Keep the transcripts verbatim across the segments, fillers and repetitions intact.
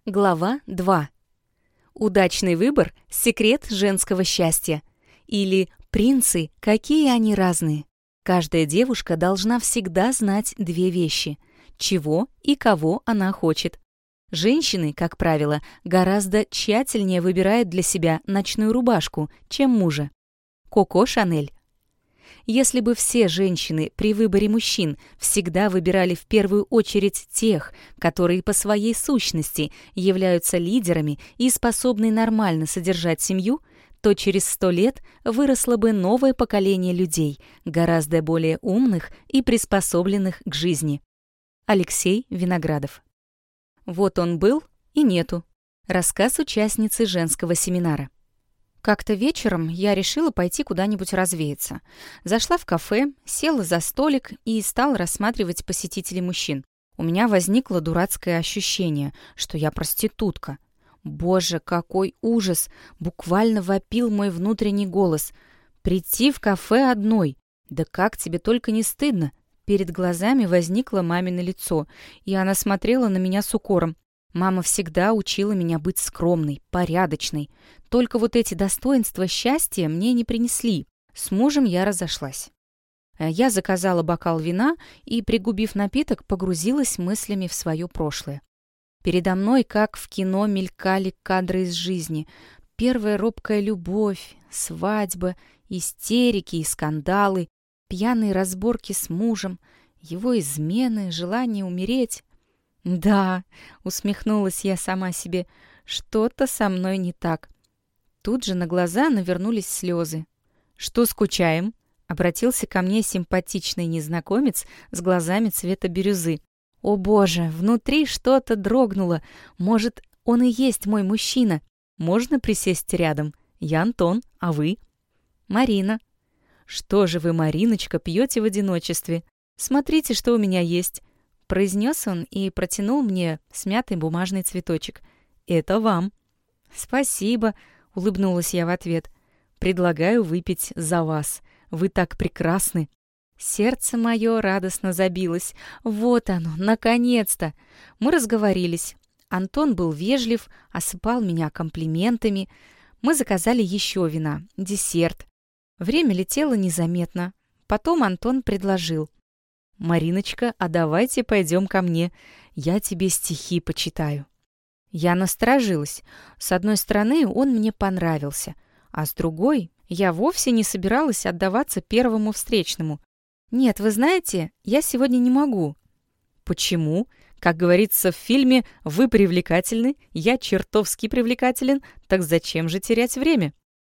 Глава два. Удачный выбор – секрет женского счастья. Или принцы, какие они разные. Каждая девушка должна всегда знать две вещи – чего и кого она хочет. Женщины, как правило, гораздо тщательнее выбирают для себя ночную рубашку, чем мужа. Коко Шанель. Если бы все женщины при выборе мужчин всегда выбирали в первую очередь тех, которые по своей сущности являются лидерами и способны нормально содержать семью, то через сто лет выросло бы новое поколение людей, гораздо более умных и приспособленных к жизни. Алексей Виноградов. Вот он был и нету. Рассказ участницы женского семинара. Как-то вечером я решила пойти куда-нибудь развеяться. Зашла в кафе, села за столик и стала рассматривать посетителей мужчин. У меня возникло дурацкое ощущение, что я проститутка. Боже, какой ужас! Буквально вопил мой внутренний голос. Прийти в кафе одной. Да как тебе только не стыдно? Перед глазами возникло мамино лицо, и она смотрела на меня с укором. Мама всегда учила меня быть скромной, порядочной. Только вот эти достоинства счастья мне не принесли. С мужем я разошлась. Я заказала бокал вина и, пригубив напиток, погрузилась мыслями в свое прошлое. Передо мной, как в кино, мелькали кадры из жизни. Первая робкая любовь, свадьба, истерики и скандалы, пьяные разборки с мужем, его измены, желание умереть. «Да», — усмехнулась я сама себе, — «что-то со мной не так». Тут же на глаза навернулись слезы. «Что скучаем?» — обратился ко мне симпатичный незнакомец с глазами цвета бирюзы. «О боже, внутри что-то дрогнуло. Может, он и есть мой мужчина? Можно присесть рядом? Я Антон, а вы?» «Марина». «Что же вы, Мариночка, пьете в одиночестве? Смотрите, что у меня есть». Произнес он и протянул мне смятый бумажный цветочек. «Это вам». «Спасибо», — улыбнулась я в ответ. «Предлагаю выпить за вас. Вы так прекрасны». Сердце мое радостно забилось. Вот оно, наконец-то. Мы разговорились. Антон был вежлив, осыпал меня комплиментами. Мы заказали еще вина, десерт. Время летело незаметно. Потом Антон предложил: «Мариночка, а давайте пойдем ко мне. Я тебе стихи почитаю». Я насторожилась. С одной стороны, он мне понравился, а с другой, я вовсе не собиралась отдаваться первому встречному. «Нет, вы знаете, я сегодня не могу». «Почему? Как говорится в фильме, вы привлекательны, я чертовски привлекателен, так зачем же терять время?»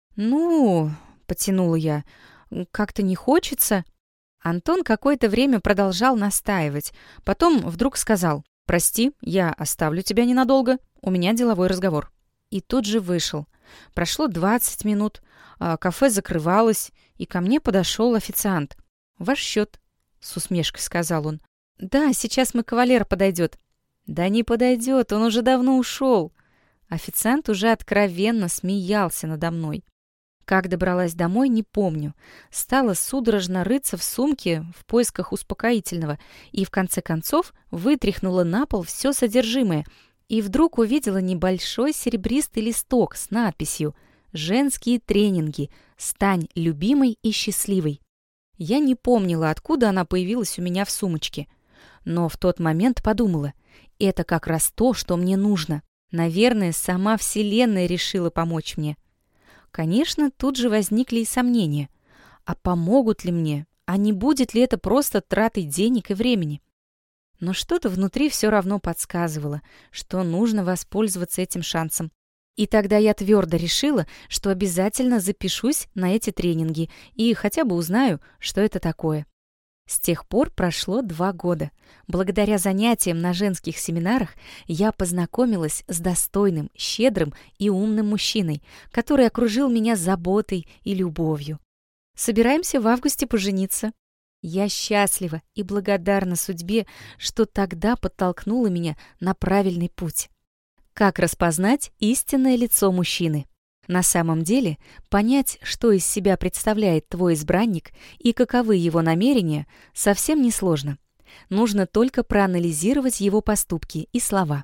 «Ну...» — потянула я. «Как-то не хочется». Антон какое-то время продолжал настаивать. Потом вдруг сказал: «Прости, я оставлю тебя ненадолго, у меня деловой разговор». И тут же вышел. Прошло двадцать минут, а кафе закрывалось, и ко мне подошел официант. «Ваш счет», — с усмешкой сказал он. «Да, сейчас мой кавалер подойдет». «Да не подойдет, он уже давно ушел». Официант уже откровенно смеялся надо мной. Как добралась домой, не помню. Стала судорожно рыться в сумке в поисках успокоительного и в конце концов вытряхнула на пол все содержимое и вдруг увидела небольшой серебристый листок с надписью «Женские тренинги. Стань любимой и счастливой». Я не помнила, откуда она появилась у меня в сумочке. Но в тот момент подумала: это как раз то, что мне нужно. Наверное, сама Вселенная решила помочь мне. Конечно, тут же возникли и сомнения. А помогут ли мне? А не будет ли это просто тратой денег и времени? Но что-то внутри все равно подсказывало, что нужно воспользоваться этим шансом. И тогда я твердо решила, что обязательно запишусь на эти тренинги и хотя бы узнаю, что это такое. С тех пор прошло два года. Благодаря занятиям на женских семинарах я познакомилась с достойным, щедрым и умным мужчиной, который окружил меня заботой и любовью. Собираемся в августе пожениться. Я счастлива и благодарна судьбе, что тогда подтолкнула меня на правильный путь. Как распознать истинное лицо мужчины? На самом деле, понять, что из себя представляет твой избранник и каковы его намерения, совсем несложно. Нужно только проанализировать его поступки и слова.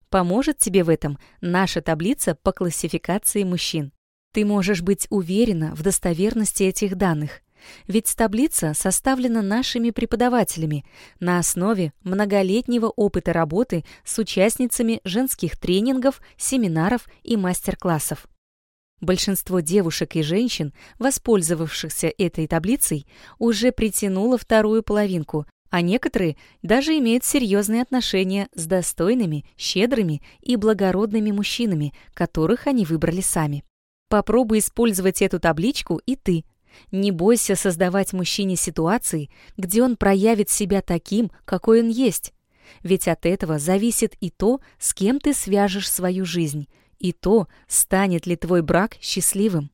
Поможет тебе в этом наша таблица по классификации мужчин. Ты можешь быть уверена в достоверности этих данных, ведь таблица составлена нашими преподавателями на основе многолетнего опыта работы с участницами женских тренингов, семинаров и мастер-классов. Большинство девушек и женщин, воспользовавшихся этой таблицей, уже притянуло вторую половинку, а некоторые даже имеют серьезные отношения с достойными, щедрыми и благородными мужчинами, которых они выбрали сами. Попробуй использовать эту табличку и ты. Не бойся создавать мужчине ситуации, где он проявит себя таким, какой он есть. Ведь от этого зависит и то, с кем ты свяжешь свою жизнь, и то, станет ли твой брак счастливым.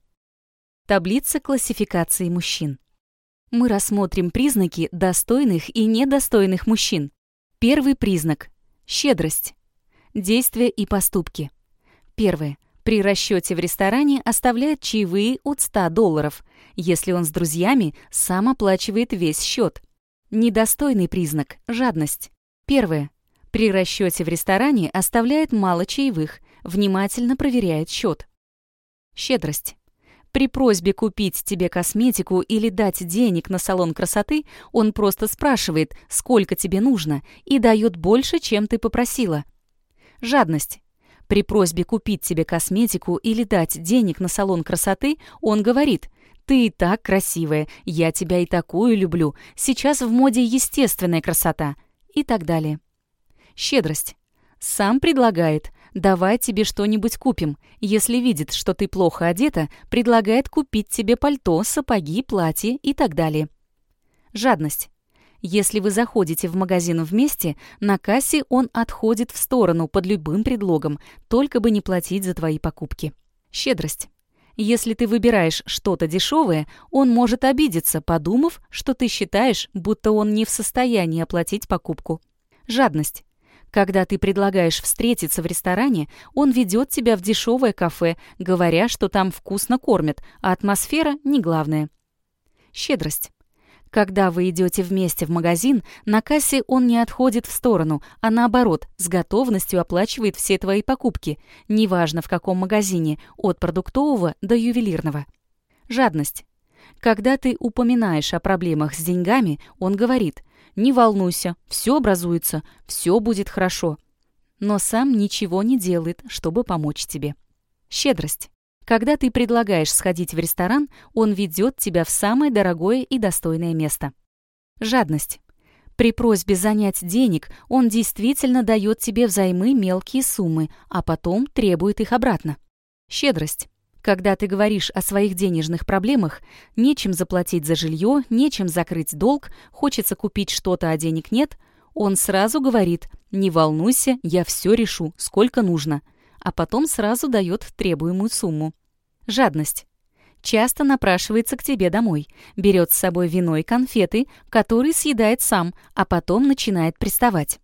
Таблица классификации мужчин. Мы рассмотрим признаки достойных и недостойных мужчин. Первый признак – щедрость. Действия и поступки. Первое. При расчете в ресторане оставляет чаевые от ста долларов. Если он с друзьями, сам оплачивает весь счет. Недостойный признак – жадность. Первое. При расчете в ресторане оставляет мало чаевых, внимательно проверяет счет. Щедрость. При просьбе купить тебе косметику или дать денег на салон красоты, он просто спрашивает, сколько тебе нужно, и дает больше, чем ты попросила. Жадность. При просьбе купить тебе косметику или дать денег на салон красоты, он говорит: «Ты и так красивая, я тебя и такую люблю, сейчас в моде естественная красота» и так далее. Щедрость. Сам предлагает: «Давай тебе что-нибудь купим». Если видит, что ты плохо одета, предлагает купить тебе пальто, сапоги, платье и так далее. Жадность. Если вы заходите в магазин вместе, на кассе он отходит в сторону под любым предлогом, только бы не платить за твои покупки. Щедрость. Если ты выбираешь что-то дешевое, он может обидеться, подумав, что ты считаешь, будто он не в состоянии оплатить покупку. Жадность. Когда ты предлагаешь встретиться в ресторане, он ведет тебя в дешевое кафе, говоря, что там вкусно кормят, а атмосфера не главное. Щедрость. Когда вы идете вместе в магазин, на кассе он не отходит в сторону, а наоборот, с готовностью оплачивает все твои покупки, неважно в каком магазине, от продуктового до ювелирного. Жадность. Когда ты упоминаешь о проблемах с деньгами, он говорит: «Не волнуйся, все образуется, все будет хорошо», но сам ничего не делает, чтобы помочь тебе. Щедрость. Когда ты предлагаешь сходить в ресторан, он ведет тебя в самое дорогое и достойное место. Жадность. При просьбе занять денег он действительно дает тебе взаймы мелкие суммы, а потом требует их обратно. Щедрость. Когда ты говоришь о своих денежных проблемах, нечем заплатить за жилье, нечем закрыть долг, хочется купить что-то, а денег нет, он сразу говорит: «Не волнуйся, я все решу, сколько нужно», а потом сразу дает требуемую сумму. Жадность. Часто напрашивается к тебе домой, берет с собой вино и конфеты, которые съедает сам, а потом начинает приставать.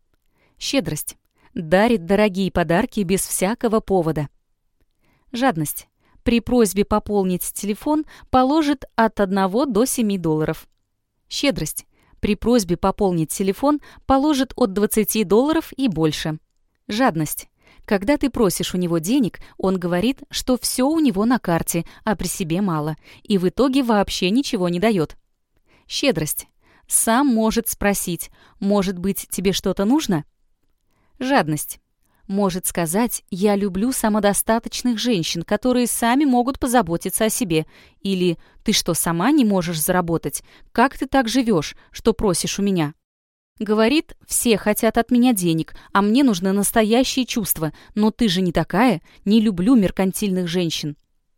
Щедрость. Дарит дорогие подарки без всякого повода. Жадность. При просьбе пополнить телефон положит от одного до семи долларов. Щедрость. При просьбе пополнить телефон положит от двадцати долларов и больше. Жадность. Когда ты просишь у него денег, он говорит, что все у него на карте, а при себе мало, и в итоге вообще ничего не дает. Щедрость. Сам может спросить: «Может быть, тебе что-то нужно?» Жадность. Может сказать: «Я люблю самодостаточных женщин, которые сами могут позаботиться о себе», или «Ты что, сама не можешь заработать? Как ты так живешь, что просишь у меня?» Говорит: «Все хотят от меня денег, а мне нужны настоящие чувства, но ты же не такая, не люблю меркантильных женщин».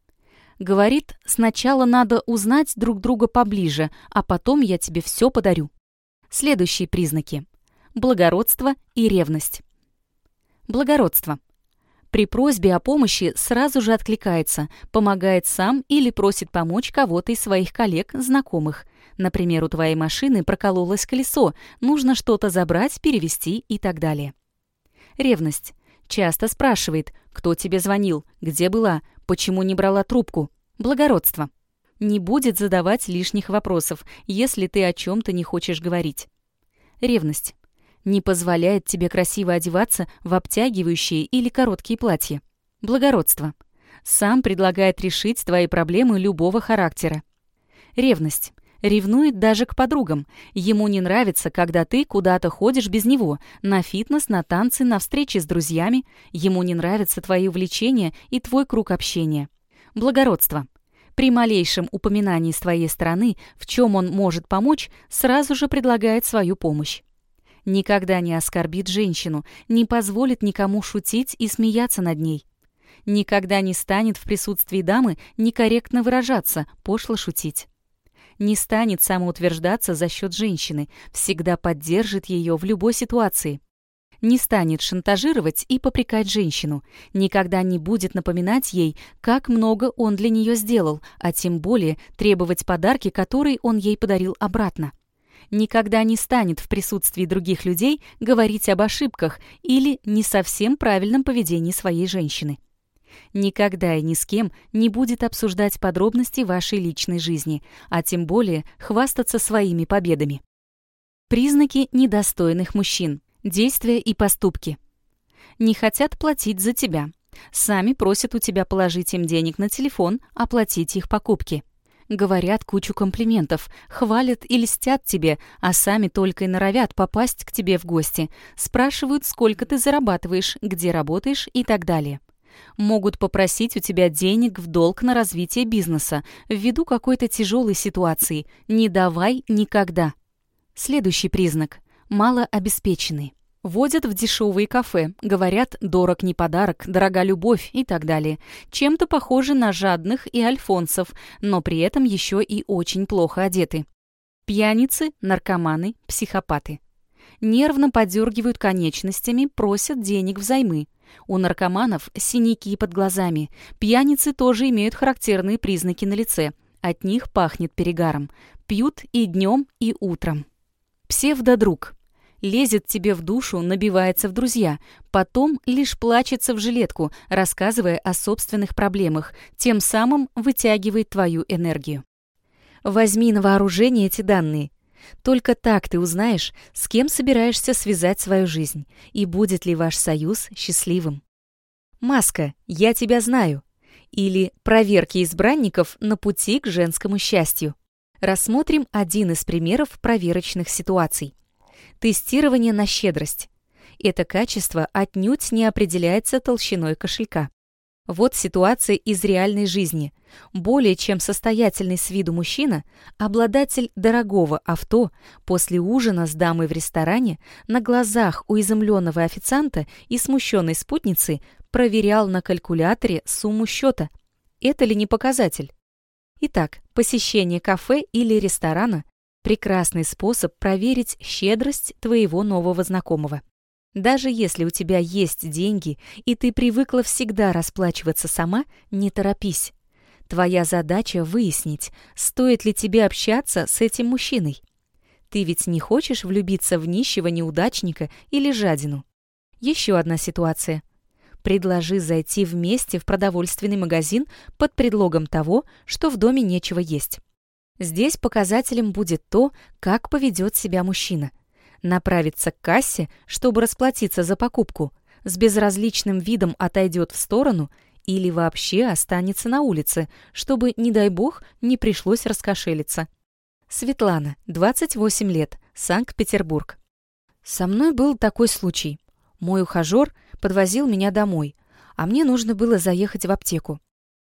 Говорит: «Сначала надо узнать друг друга поближе, а потом я тебе все подарю». Следующие признаки. Благородство и ревность. Благородство. При просьбе о помощи сразу же откликается, помогает сам или просит помочь кого-то из своих коллег, знакомых. Например, у твоей машины прокололось колесо, нужно что-то забрать, перевезти и так далее. Ревность. Часто спрашивает: «Кто тебе звонил? Где была? Почему не брала трубку?» Благородство. Не будет задавать лишних вопросов, если ты о чем-то не хочешь говорить. Ревность. Не позволяет тебе красиво одеваться в обтягивающие или короткие платья. Благородство. Сам предлагает решить твои проблемы любого характера. Ревность. Ревнует даже к подругам. Ему не нравится, когда ты куда-то ходишь без него, на фитнес, на танцы, на встречи с друзьями. Ему не нравятся твои увлечения и твой круг общения. Благородство. При малейшем упоминании с твоей стороны, в чем он может помочь, сразу же предлагает свою помощь. Никогда не оскорбит женщину, не позволит никому шутить и смеяться над ней. Никогда не станет в присутствии дамы некорректно выражаться, пошло шутить. Не станет самоутверждаться за счет женщины, всегда поддержит ее в любой ситуации. Не станет шантажировать и попрекать женщину, никогда не будет напоминать ей, как много он для нее сделал, а тем более требовать подарки, которые он ей подарил обратно. Никогда не станет в присутствии других людей говорить об ошибках или не совсем правильном поведении своей женщины. Никогда и ни с кем не будет обсуждать подробности вашей личной жизни, а тем более хвастаться своими победами. Признаки недостойных мужчин. Действия и поступки. Не хотят платить за тебя. Сами просят у тебя положить им денег на телефон, оплатить их покупки. Говорят кучу комплиментов, хвалят и льстят тебе, а сами только и норовят попасть к тебе в гости. Спрашивают, сколько ты зарабатываешь, где работаешь и так далее. Могут попросить у тебя денег в долг на развитие бизнеса ввиду какой-то тяжелой ситуации. Не давай никогда. Следующий признак. Малообеспеченный. Водят в дешевые кафе, говорят «дорог не подарок», «дорога любовь» и так далее. Чем-то похожи на жадных и альфонсов, но при этом еще и очень плохо одеты. Пьяницы, наркоманы, психопаты. Нервно подергивают конечностями, просят денег взаймы. У наркоманов синяки под глазами. Пьяницы тоже имеют характерные признаки на лице. От них пахнет перегаром. Пьют и днем, и утром. Псевдодруг. Лезет тебе в душу, набивается в друзья, потом лишь плачется в жилетку, рассказывая о собственных проблемах, тем самым вытягивает твою энергию. Возьми на вооружение эти данные. Только так ты узнаешь, с кем собираешься связать свою жизнь, и будет ли ваш союз счастливым. Маска «Я тебя знаю» или проверки избранников на пути к женскому счастью. Рассмотрим один из примеров проверочных ситуаций. Тестирование на щедрость. Это качество отнюдь не определяется толщиной кошелька. Вот ситуация из реальной жизни. Более чем состоятельный с виду мужчина, обладатель дорогого авто, после ужина с дамой в ресторане, на глазах у изумленного официанта и смущенной спутницы проверял на калькуляторе сумму счета. Это ли не показатель? Итак, посещение кафе или ресторана – прекрасный способ проверить щедрость твоего нового знакомого. Даже если у тебя есть деньги, и ты привыкла всегда расплачиваться сама, не торопись. Твоя задача выяснить, стоит ли тебе общаться с этим мужчиной. Ты ведь не хочешь влюбиться в нищего неудачника или жадину. Еще одна ситуация. Предложи зайти вместе в продовольственный магазин под предлогом того, что в доме нечего есть. Здесь показателем будет то, как поведет себя мужчина. Направится к кассе, чтобы расплатиться за покупку, с безразличным видом отойдет в сторону или вообще останется на улице, чтобы, не дай бог, не пришлось раскошелиться. Светлана, двадцать восемь лет, Санкт-Петербург. Со мной был такой случай. Мой ухажер подвозил меня домой, а мне нужно было заехать в аптеку.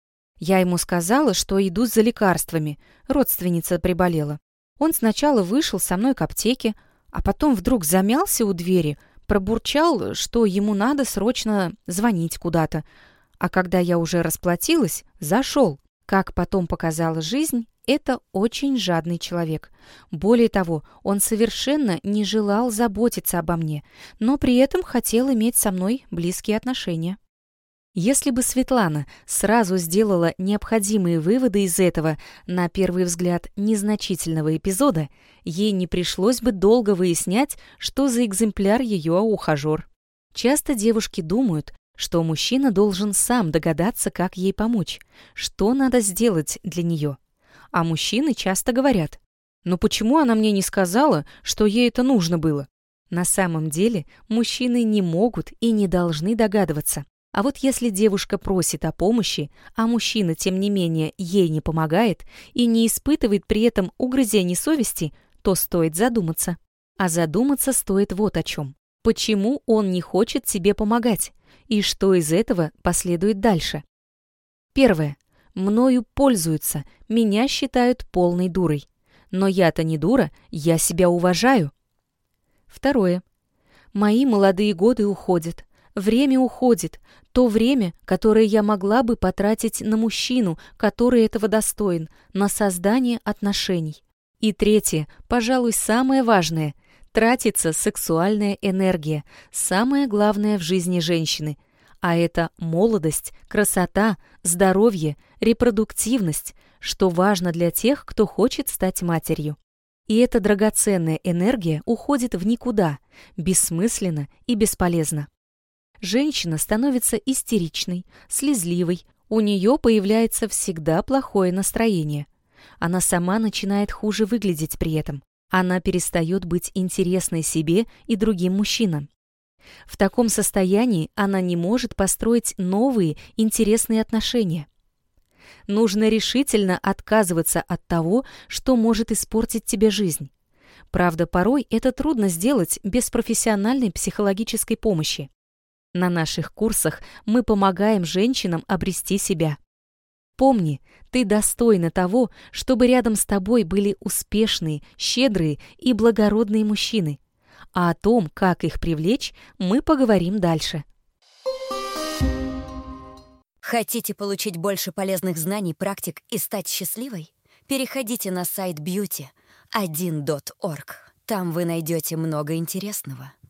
Я ему сказала, что иду за лекарствами, родственница приболела. Он сначала вышел со мной к аптеке, а потом вдруг замялся у двери, пробурчал, что ему надо срочно звонить куда-то. А когда я уже расплатилась, зашел. Как потом показала жизнь, это очень жадный человек. Более того, он совершенно не желал заботиться обо мне, но при этом хотел иметь со мной близкие отношения. Если бы Светлана сразу сделала необходимые выводы из этого, на первый взгляд, незначительного эпизода, ей не пришлось бы долго выяснять, что за экземпляр ее ухажер. Часто девушки думают, что мужчина должен сам догадаться, как ей помочь, что надо сделать для нее. А мужчины часто говорят: «Ну почему она мне не сказала, что ей это нужно было? На самом деле мужчины не могут и не должны догадываться. А вот если девушка просит о помощи, а мужчина, тем не менее, ей не помогает и не испытывает при этом угрызений совести, то стоит задуматься. А задуматься стоит вот о чем. Почему он не хочет тебе помогать? И что из этого последует дальше? Первое. Мною пользуются, меня считают полной дурой. Но я-то не дура, я себя уважаю. Второе. Мои молодые годы уходят. Время уходит. То время, которое я могла бы потратить на мужчину, который этого достоин, на создание отношений. И третье, пожалуй, самое важное. Тратится сексуальная энергия, самое главное в жизни женщины. А это молодость, красота, здоровье, репродуктивность, что важно для тех, кто хочет стать матерью. И эта драгоценная энергия уходит в никуда, бессмысленно и бесполезно. Женщина становится истеричной, слезливой, у нее появляется всегда плохое настроение. Она сама начинает хуже выглядеть при этом. Она перестает быть интересной себе и другим мужчинам. В таком состоянии она не может построить новые интересные отношения. Нужно решительно отказываться от того, что может испортить тебе жизнь. Правда, порой это трудно сделать без профессиональной психологической помощи. На наших курсах мы помогаем женщинам обрести себя. Помни, ты достойна того, чтобы рядом с тобой были успешные, щедрые и благородные мужчины. А о том, как их привлечь, мы поговорим дальше. Хотите получить больше полезных знаний, практик и стать счастливой? Переходите на сайт бьюти один точка орг. Там вы найдете много интересного.